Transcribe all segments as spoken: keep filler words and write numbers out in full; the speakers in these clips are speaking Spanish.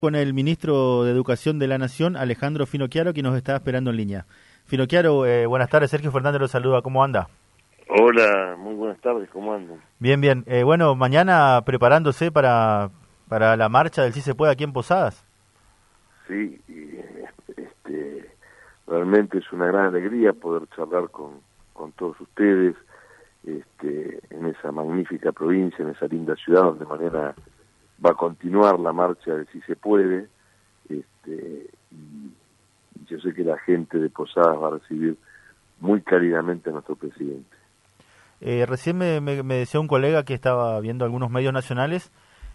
Con el ministro de Educación de la Nación, Alejandro Finocchiaro, que nos está esperando en línea. Finocchiaro, eh, buenas tardes. Sergio Fernández lo saluda. ¿Cómo anda? Hola, muy buenas tardes. ¿Cómo andan? Bien, bien. Eh, bueno, mañana preparándose para, para la marcha del Sí se puede aquí en Posadas. Sí, y, este, realmente es una gran alegría poder charlar con, con todos ustedes este, en esa magnífica provincia, en esa linda ciudad donde mañana va a continuar la marcha del Sí se puede. Este, y yo sé que la gente de Posadas va a recibir muy cálidamente a nuestro presidente. Eh, recién me, me, me decía un colega que estaba viendo algunos medios nacionales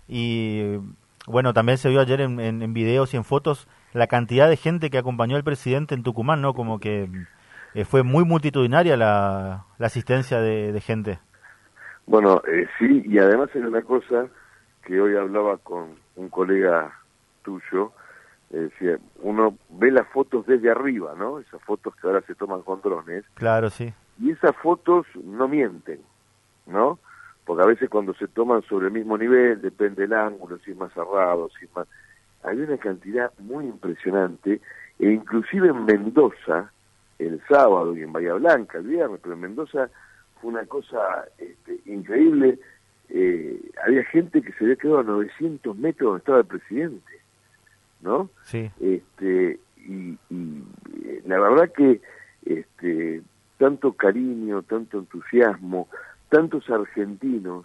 y, bueno, también se vio ayer en, en, en videos y en fotos la cantidad de gente que acompañó al presidente en Tucumán, ¿no? Como que eh, fue muy multitudinaria la, la asistencia de, de gente. Bueno, eh, sí, y además hay una cosa que hoy hablaba con un colega tuyo, eh, decía, uno ve las fotos desde arriba, ¿no? Esas fotos que ahora se toman con drones. Claro, sí. Y esas fotos no mienten, ¿no? Porque a veces cuando se toman sobre el mismo nivel, depende del ángulo, si es más cerrado, si es más... Hay una cantidad muy impresionante, e inclusive en Mendoza, el sábado, y en Bahía Blanca el viernes, pero en Mendoza fue una cosa este, increíble. Eh, había gente que se había quedado a novecientos metros donde estaba el presidente, ¿no? Sí. Este, y, y eh, la verdad que este, tanto cariño, tanto entusiasmo, tantos argentinos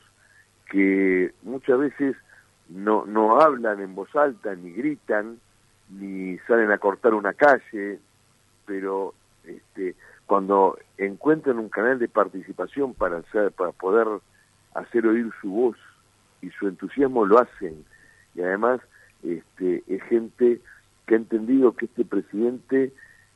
que muchas veces no, no hablan en voz alta, ni gritan, ni salen a cortar una calle, pero este, cuando encuentran un canal de participación para hacer, para poder hacer oír su voz y su entusiasmo, lo hacen. Y además este, es gente que ha entendido que este presidente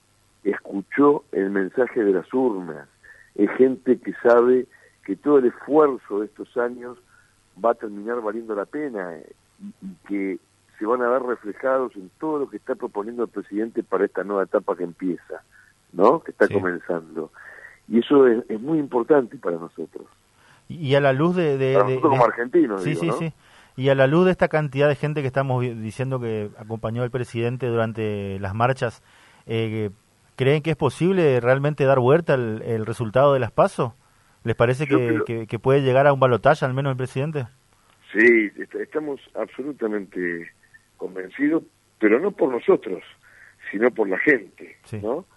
escuchó el mensaje de las urnas, es gente que sabe que todo el esfuerzo de estos años va a terminar valiendo la pena y, y que se van a ver reflejados en todo lo que está proponiendo el presidente para esta nueva etapa que empieza, ¿no? Que está sí. comenzando. Y eso es, es muy importante para nosotros. Y a la luz de... de para de, nosotros de, como argentinos, sí, digo, sí, ¿no? sí. Y a la luz de esta cantidad de gente que estamos diciendo que acompañó al presidente durante las marchas, eh, ¿creen que es posible realmente dar vuelta el, el resultado de las PASO? ¿Les parece que, creo... que, que puede llegar a un balotaje al menos el presidente? Sí, est estamos absolutamente convencidos, pero no por nosotros, sino por la gente, sí. ¿no?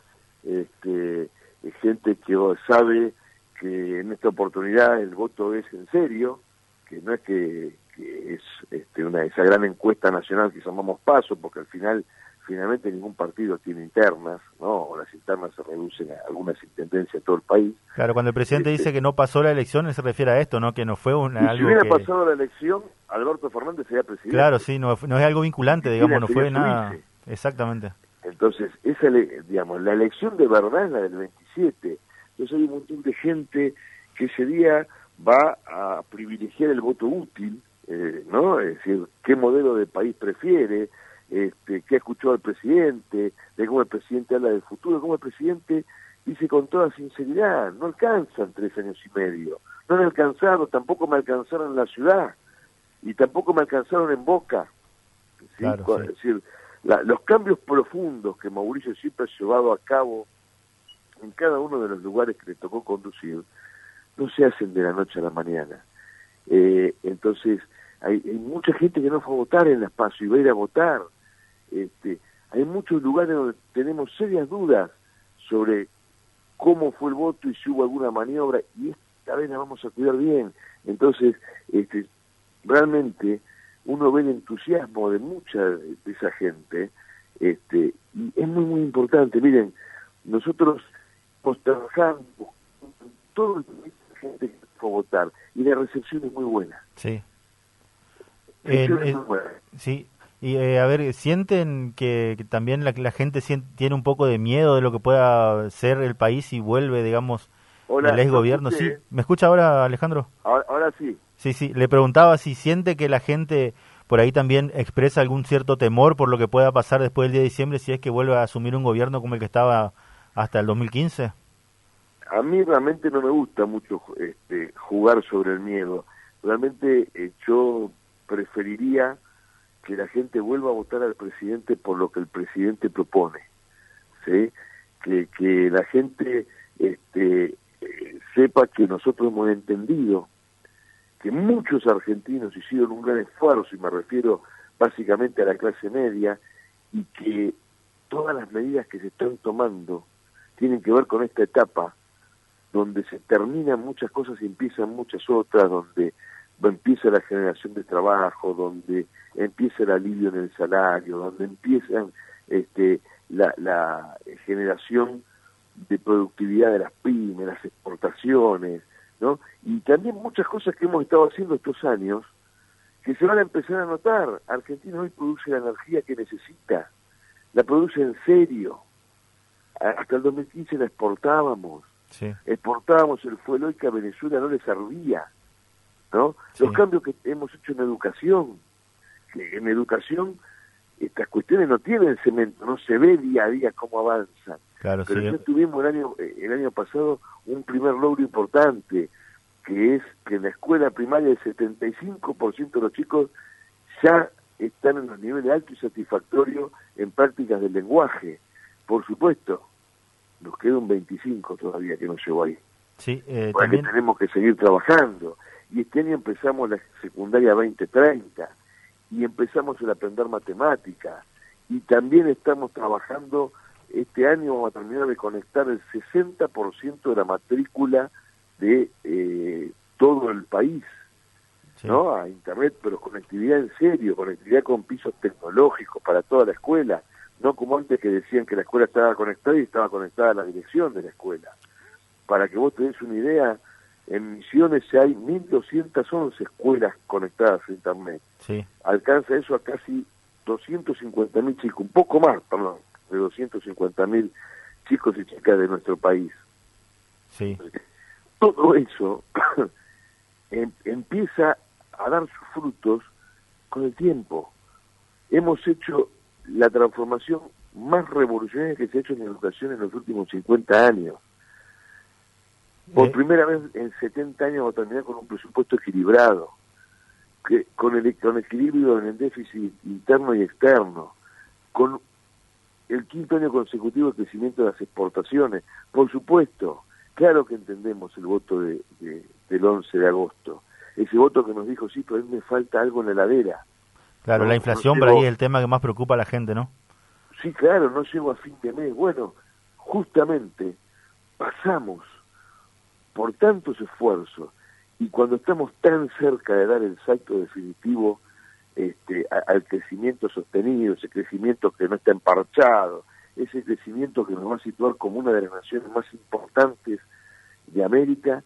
Este, es gente que sabe que en esta oportunidad el voto es en serio, que no es que, que es este, una esa gran encuesta nacional que llamamos PASO, porque al final finalmente ningún partido tiene internas, ¿no? O las internas se reducen a algunas intendencias en todo el país. Claro, cuando el presidente este, dice que no pasó la elección, él se refiere a esto, ¿no? Que no fue una, y algo si hubiera que... pasado la elección, Alberto Fernández sería presidente. Claro, sí, no, no es algo vinculante, digamos, no fue nada... Vice. Exactamente. Entonces, esa, digamos, la elección de verdad es la del veintisiete. Entonces hay un montón de gente que ese día va a privilegiar el voto útil, eh, ¿no? Es decir, qué modelo de país prefiere, este, qué escuchó al presidente, de cómo el presidente habla del futuro, cómo el presidente dice con toda sinceridad, no alcanzan tres años y medio, no han alcanzado, tampoco me alcanzaron en la ciudad, y tampoco me alcanzaron en Boca. ¿Sí? Claro, sí. Es decir, la, los cambios profundos que Mauricio siempre ha llevado a cabo en cada uno de los lugares que le tocó conducir, no se hacen de la noche a la mañana. Eh, entonces, hay, hay mucha gente que no fue a votar en las PASO y va a ir a votar. Este, hay muchos lugares donde tenemos serias dudas sobre cómo fue el voto y si hubo alguna maniobra, y esta vez la vamos a cuidar bien. Entonces, este, realmente uno ve el entusiasmo de mucha de esa gente, este, y es muy, muy importante. Miren, nosotros estamos trabajando con todo el país, gente que fue a votar, y la recepción es muy buena. Sí. Eh, eh, muy buena. Sí. Y eh, a ver, ¿sienten que, que también la, la gente siente, tiene un poco de miedo de lo que pueda ser el país si vuelve, digamos, Hola, el ex gobierno? Sí, ¿me escucha ahora, Alejandro? Ahora, ahora sí. Sí, sí, le preguntaba si siente que la gente por ahí también expresa algún cierto temor por lo que pueda pasar después del diez de diciembre si es que vuelve a asumir un gobierno como el que estaba hasta el dos mil quince. A mí realmente no me gusta mucho este, jugar sobre el miedo. Realmente eh, yo preferiría que la gente vuelva a votar al presidente por lo que el presidente propone, ¿sí? Que, que la gente este, eh, sepa que nosotros hemos entendido que muchos argentinos hicieron un gran esfuerzo, y me refiero básicamente a la clase media, y que todas las medidas que se están tomando tienen que ver con esta etapa donde se terminan muchas cosas y empiezan muchas otras, donde empieza la generación de trabajo, donde empieza el alivio en el salario, donde empiezan este, la, la generación de productividad de las pymes, las exportaciones, ¿no? Y también muchas cosas que hemos estado haciendo estos años que se van a empezar a notar. Argentina hoy produce la energía que necesita, la produce en serio. Hasta el dos mil quince la exportábamos, sí. exportábamos el fuel hoy que a Venezuela no le servía, ¿no? Sí. Los cambios que hemos hecho en educación, que en educación estas cuestiones no tienen cemento, no se ve día a día cómo avanzan. Claro, pero sí. ya tuvimos el año el año pasado un primer logro importante, que es que en la escuela primaria el setenta y cinco por ciento de los chicos ya están en los niveles altos y satisfactorios en prácticas del lenguaje. Por supuesto, nos queda un veinticinco todavía que no llegó ahí. Sí, eh, Porque también... tenemos que seguir trabajando. Y este año empezamos la secundaria veinte treinta, y empezamos el aprender matemáticas, y también estamos trabajando, este año vamos a terminar de conectar el sesenta por ciento de la matrícula de eh, todo el país, sí. ¿no? A internet, pero conectividad en serio, conectividad con pisos tecnológicos para toda la escuela, no como antes que decían que la escuela estaba conectada y estaba conectada a la dirección de la escuela. Para que vos te des una idea, en Misiones hay mil doscientas once escuelas conectadas a internet. Sí. Alcanza eso a casi doscientos cincuenta mil chicos, un poco más, perdón, de doscientos cincuenta mil chicos y chicas de nuestro país. Sí. Todo eso em, empieza a dar sus frutos con el tiempo. Hemos hecho la transformación más revolucionaria que se ha hecho en educación en los últimos cincuenta años. Por ¿Eh? primera vez en setenta años vamos a terminar con un presupuesto equilibrado, que con el con equilibrio en el déficit interno y externo, con el quinto año consecutivo de crecimiento de las exportaciones. Por supuesto, claro que entendemos el voto de, de, del once de agosto, ese voto que nos dijo, sí, pero a mí me falta algo en la heladera. Claro, no, la inflación no por ahí es el tema que más preocupa a la gente, ¿no? Sí, claro, no llego a fin de mes. Bueno, justamente pasamos por tantos esfuerzos, y cuando estamos tan cerca de dar el salto definitivo este, a, al crecimiento sostenido, ese crecimiento que no está emparchado, ese crecimiento que nos va a situar como una de las naciones más importantes de América,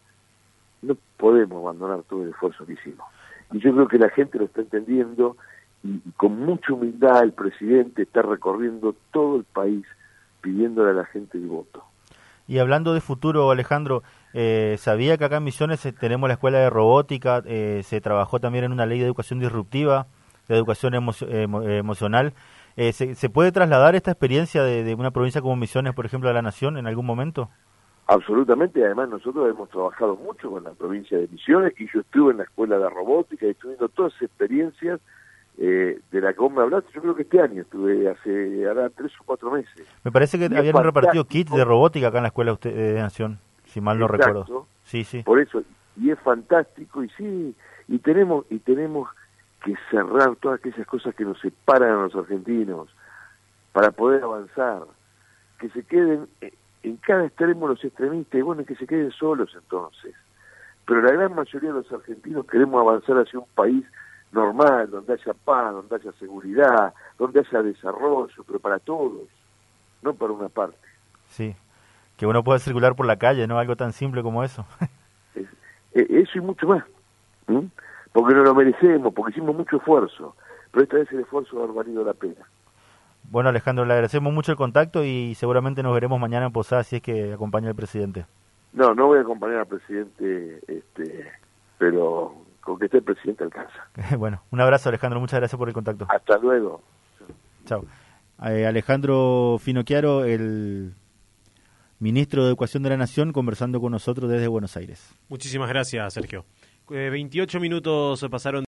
no podemos abandonar todo el esfuerzo que hicimos. Y yo creo que la gente lo está entendiendo, y, y con mucha humildad el presidente está recorriendo todo el país pidiéndole a la gente el voto. Y hablando de futuro, Alejandro, eh, sabía que acá en Misiones eh, tenemos la escuela de robótica, eh, se trabajó también en una ley de educación disruptiva, de educación emo emo emocional. Eh, ¿se, ¿Se puede trasladar esta experiencia de, de una provincia como Misiones, por ejemplo, a la Nación en algún momento? Absolutamente, además nosotros hemos trabajado mucho con la provincia de Misiones, y yo estuve en la escuela de robótica y estuve viendo todas esas experiencias eh, de la que vos me hablaste. Yo creo que este año estuve, hace ahora tres o cuatro meses. Me parece que habían repartido kits de robótica acá en la escuela usted, de Nación, si mal no Exacto. recuerdo. Sí, sí. Por eso, y es fantástico, y sí, y tenemos y tenemos que cerrar todas aquellas cosas que nos separan a los argentinos para poder avanzar, que se queden en cada extremo los extremistas, y bueno, que se queden solos entonces. Pero la gran mayoría de los argentinos queremos avanzar hacia un país normal, donde haya paz, donde haya seguridad, donde haya desarrollo, pero para todos, no para una parte. Sí, que uno pueda circular por la calle, ¿no? Algo tan simple como eso. Es, eso y mucho más, ¿sí? Porque no lo merecemos, porque hicimos mucho esfuerzo, pero esta vez el esfuerzo ha valido la pena. Bueno, Alejandro, le agradecemos mucho el contacto y seguramente nos veremos mañana en Posada si es que acompaña al presidente. No, no voy a acompañar al presidente, este, pero con que esté el presidente alcanza. Bueno, un abrazo, Alejandro, muchas gracias por el contacto. Hasta luego. Chao. Eh, Alejandro Finocchiaro, el ministro de Educación de la Nación, conversando con nosotros desde Buenos Aires. Muchísimas gracias, Sergio. Eh, veintiocho minutos pasaron.